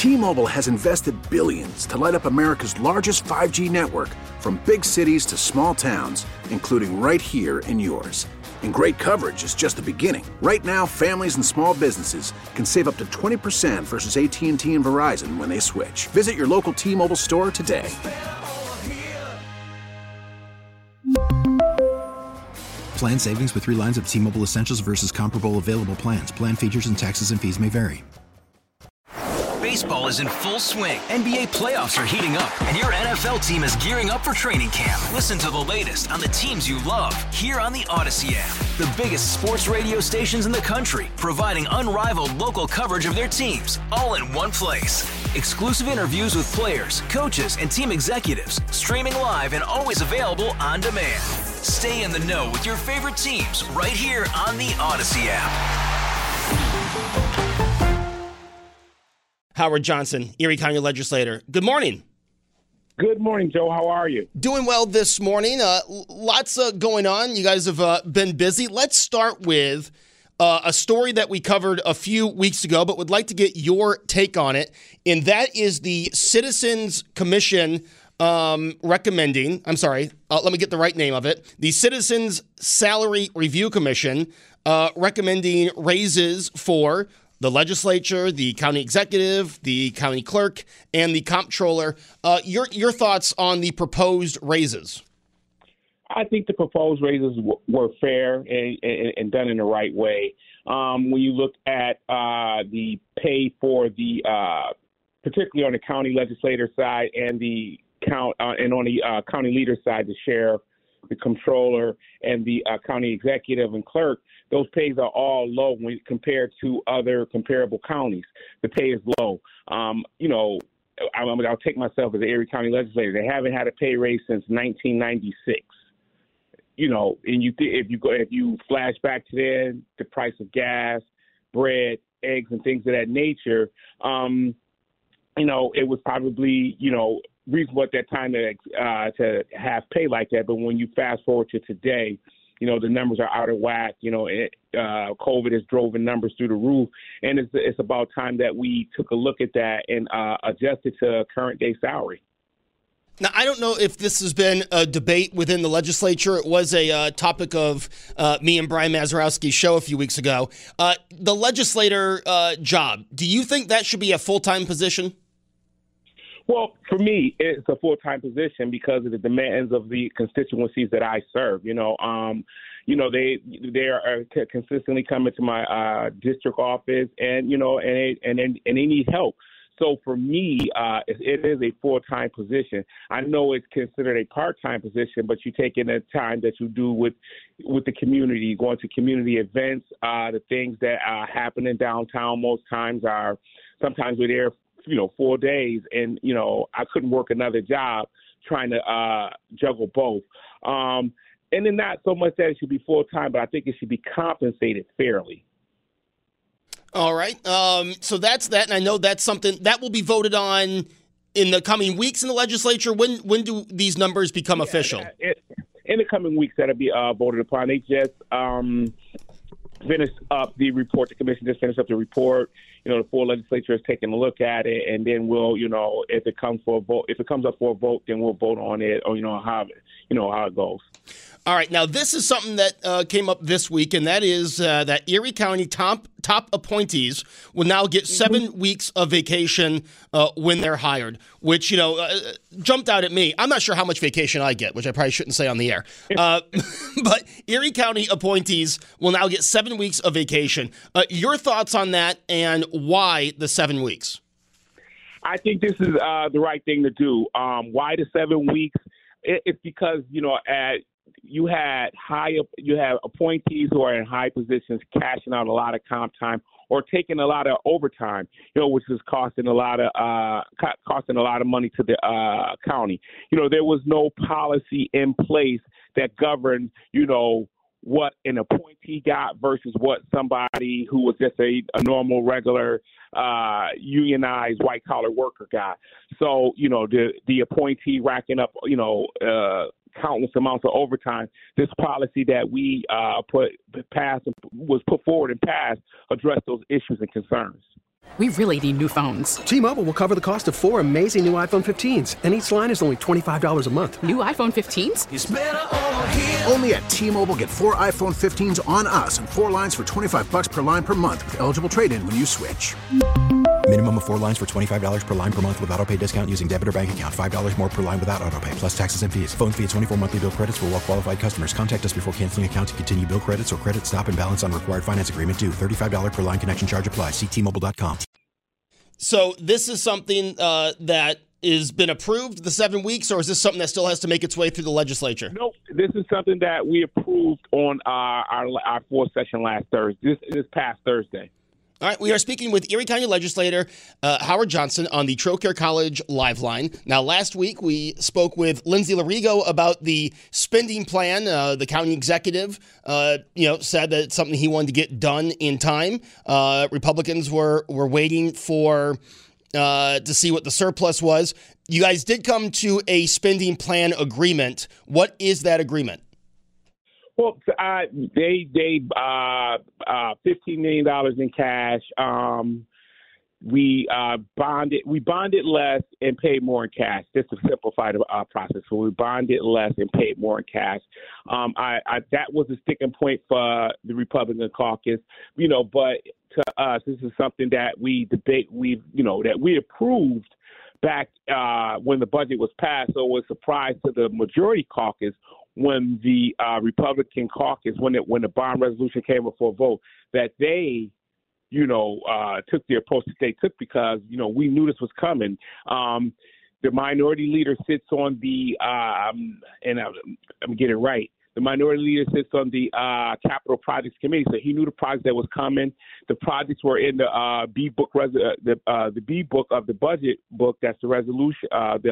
T-Mobile has invested billions to light up America's largest 5G network, from big cities to small towns, including right here in yours. And great coverage is just the beginning. Right now, families and small businesses can save up to 20% versus AT&T and Verizon when they switch. Visit your local T-Mobile store today. Plan savings with 3 lines of T-Mobile Essentials versus comparable available plans. Plan features and taxes and fees may vary. Baseball is in full swing. NBA playoffs are heating up, and your NFL team is gearing up for training camp. Listen to the latest on the teams you love here on the Odyssey app. The biggest sports radio stations in the country, providing unrivaled local coverage of their teams, all in one place. Exclusive interviews with players, coaches, and team executives, streaming live and always available on demand. Stay in the know with your favorite teams right here on the Odyssey app. Howard Johnson, Erie County legislator. Good morning. Good morning, Joe. How are you? Doing well this morning. Lots going on. You guys have been busy. Let's start with a story that we covered a few weeks ago, but would like to get your take on it. And that is the Citizens Commission recommending, let me get the right name of it. The Citizens Salary Review Commission recommending raises for the legislature, the county executive, the county clerk, and the comptroller. Your thoughts on the proposed raises? I think the proposed raises were fair and done in the right way. When you look at the pay for the, particularly on the county legislator side and the and on the county leader side, the sheriff, the comptroller, and the county executive and clerk, those pays are all low when compared to other comparable counties. The pay is low. I'll take myself as an Erie County legislator. They haven't had a pay raise since 1996. And if you flash back to then, the price of gas, bread, eggs, and things of that nature, it was probably reasonable at that time to have pay like that. But when you fast forward to today, the numbers are out of whack. COVID has driven numbers through the roof, and it's about time that we took a look at that and adjusted to current day salary. Now, I don't know if this has been a debate within the legislature. It was a topic of me and Brian Mazurowski's show a few weeks ago. The legislator job, do you think that should be a full-time position? Well, for me, it's a full-time position because of the demands of the constituencies that I serve. They are consistently coming to my district office, and they need help. So for me, it is a full-time position. I know it's considered a part-time position, but you take in the time that you do with the community, going to community events, the things that happen in downtown most times are sometimes we're there 4 days, and I couldn't work another job trying to juggle both. And then not so much that it should be full time, but I think it should be compensated fairly. All right. So that's that, and I know that's something that will be voted on in the coming weeks in the legislature. When do these numbers become official? In the coming weeks, that'll be voted upon. They just finished up the report. The commission just finished up the report. The full legislature is taking a look at it, and then we'll, if it comes for a vote, if it comes up for a vote, then we'll vote on it, or how it goes. All right. Now, this is something that came up this week, and that is that Erie County top appointees will now get 7 weeks of vacation when they're hired, which, jumped out at me. I'm not sure how much vacation I get, which I probably shouldn't say on the air. But Erie County appointees will now get 7 weeks of vacation. Your thoughts on that, and why the 7 weeks? I think this is the right thing to do. Why the 7 weeks? It's because, you have appointees who are in high positions cashing out a lot of comp time or taking a lot of overtime, which is costing a lot of money to the county. There was no policy in place that governed, what an appointee got versus what somebody who was just a normal, regular, unionized white-collar worker got. So, the appointee racking up, countless amounts of overtime. This policy that we was put forward and passed addressed those issues and concerns. We really need new phones. T-Mobile will cover the cost of 4 amazing new iPhone 15s, and each line is only $25 a month. New iPhone 15s? It's better over here. Only at T-Mobile, get 4 iPhone 15s on us and 4 lines for $25 per line per month with eligible trade-in when you switch. Minimum of 4 lines for $25 per line per month with autopay discount using debit or bank account. $5 more per line without autopay, plus taxes and fees. Phone fee at 24 monthly bill credits for well-qualified customers. Contact us before canceling account to continue bill credits or credit stop and balance on required finance agreement due. $35 per line connection charge applies. See T-Mobile.com. So this is something that has been approved, the 7 weeks, or is this something that still has to make its way through the legislature? Nope. This is something that we approved on our fourth session last Thursday, this past Thursday. All right, we are speaking with Erie County Legislator Howard Johnson on the Trocaire College Live Line. Now, last week we spoke with Lindsay Larigo about the spending plan. The county executive, said that it's something he wanted to get done in time. Republicans were waiting for to see what the surplus was. You guys did come to a spending plan agreement. What is that agreement? Well, they $15 million in cash. We bonded less and paid more in cash. Just to simplify the process. So we bonded less and paid more in cash. That was a sticking point for the Republican caucus, but to us, this is something that we approved back when the budget was passed. So it was a surprise to the majority caucus when the Republican caucus, when the bond resolution came up for a vote, that they, took the approach that they took because, we knew this was coming. The minority leader sits on the, and I'm getting it right, the minority leader sits on the Capital Projects Committee, so he knew the project that was coming. The projects were in the B book, the B book of the budget book. That's the resolution.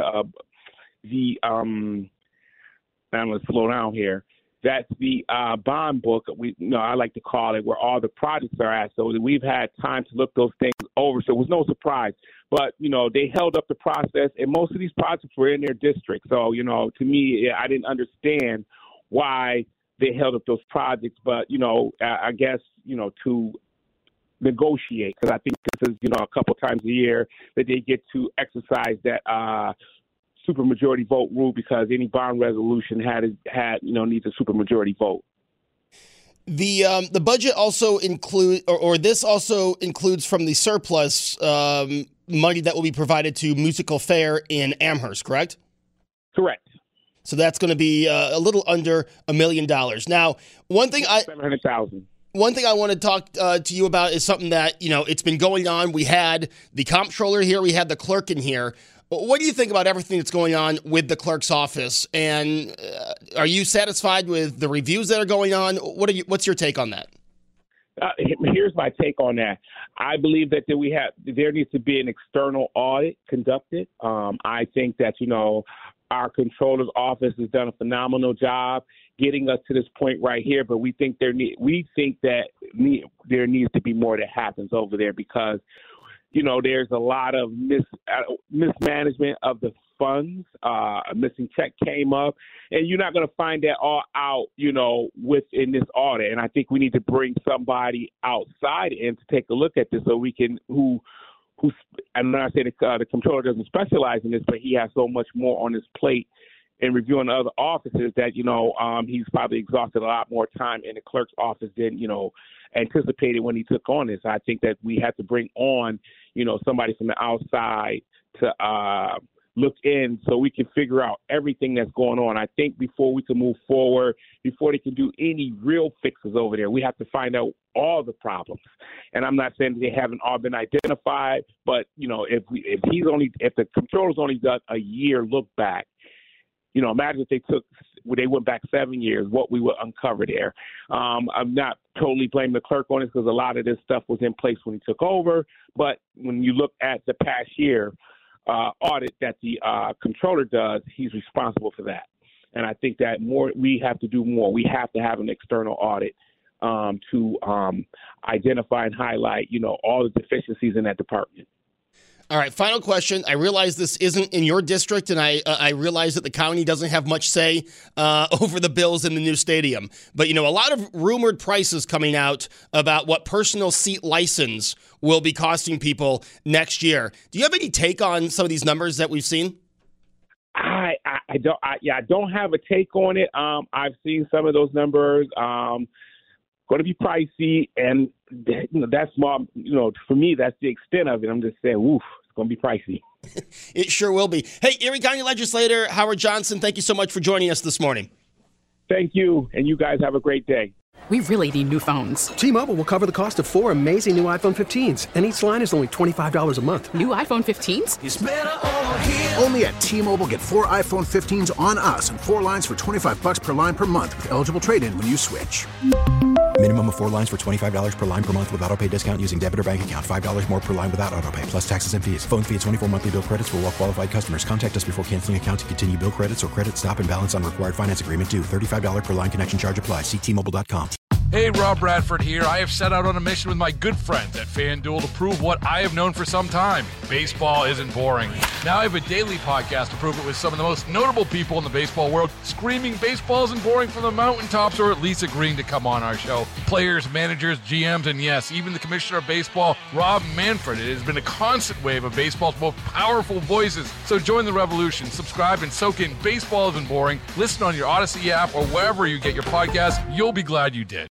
I'm going to slow down here. That's the bond book. I like to call it, where all the projects are at. So we've had time to look those things over. So it was no surprise. But, they held up the process, and most of these projects were in their district. So, to me, I didn't understand why they held up those projects. But, I guess, to negotiate, because I think this is, a couple times a year that they get to exercise that supermajority vote rule, because any bond resolution needs a supermajority vote. The budget also include, or this also includes from the surplus money that will be provided to Musical Fair in Amherst, correct? Correct. So that's going to be a little under $1 million. Now, $700,000. One thing I want to talk to you about is something that, it's been going on. We had the comptroller here. We had the clerk in here. What do you think about everything that's going on with the clerk's office? And are you satisfied with the reviews that are going on? What's your take on that? Here's my take on that. I believe that there needs to be an external audit conducted. I think that, our controller's office has done a phenomenal job getting us to this point right here, but we think there needs to be more that happens over there, because there's a lot of mismanagement of the funds. A missing check came up, and you're not going to find that all out, within this audit. And I think we need to bring somebody outside in to take a look at this, so we can, I'm not saying the controller doesn't specialize in this, but he has so much more on his plate in reviewing other offices that, he's probably exhausted a lot more time in the clerk's office than, anticipated when he took on this. I think that we have to bring on, somebody from the outside to look in, so we can figure out everything that's going on. I think before we can move forward, before they can do any real fixes over there, we have to find out all the problems. And I'm not saying that they haven't all been identified, but if the controller's only done a year look back, imagine if they went back 7 years, what we would uncover there. I'm not totally blaming the clerk on this, because a lot of this stuff was in place when he took over. But when you look at the past year audit that the controller does, he's responsible for that. And I think that we have to do more. We have to have an external audit to identify and highlight, all the deficiencies in that department. All right, final question. I realize this isn't in your district, and I realize that the county doesn't have much say over the bills in the new stadium. But, a lot of rumored prices coming out about what personal seat license will be costing people next year. Do you have any take on some of these numbers that we've seen? I don't have a take on it. I've seen some of those numbers. Going to be pricey, and that's more. For me, that's the extent of it. I'm just saying, oof, it's going to be pricey. It sure will be. Hey, Erie County Legislator Howard Johnson, thank you so much for joining us this morning. Thank you, and you guys have a great day. We really need new phones. T-Mobile will cover the cost of 4 amazing new iPhone 15s, and each line is only $25 a month. New iPhone 15s? It's better over here. Only at T-Mobile, get 4 iPhone 15s on us and 4 lines for $25 per line per month with eligible trade-in when you switch. Minimum of 4 lines for $25 per line per month with autopay discount using debit or bank account. $5 more per line without autopay, plus taxes and fees. Phone fee at 24 monthly bill credits for well-qualified customers. Contact us before canceling account to continue bill credits or credit stop and balance on required finance agreement due. $35 per line connection charge applies. See T-Mobile.com. Hey, Rob Bradford here. I have set out on a mission with my good friends at FanDuel to prove what I have known for some time. Baseball isn't boring. Now I have a daily podcast to prove it with some of the most notable people in the baseball world, screaming baseball isn't boring from the mountaintops, or at least agreeing to come on our show. Players, managers, GMs, and yes, even the commissioner of baseball, Rob Manfred. It has been a constant wave of baseball's most powerful voices. So join the revolution. Subscribe and soak in Baseball Isn't Boring. Listen on your Odyssey app or wherever you get your podcasts. You'll be glad you did.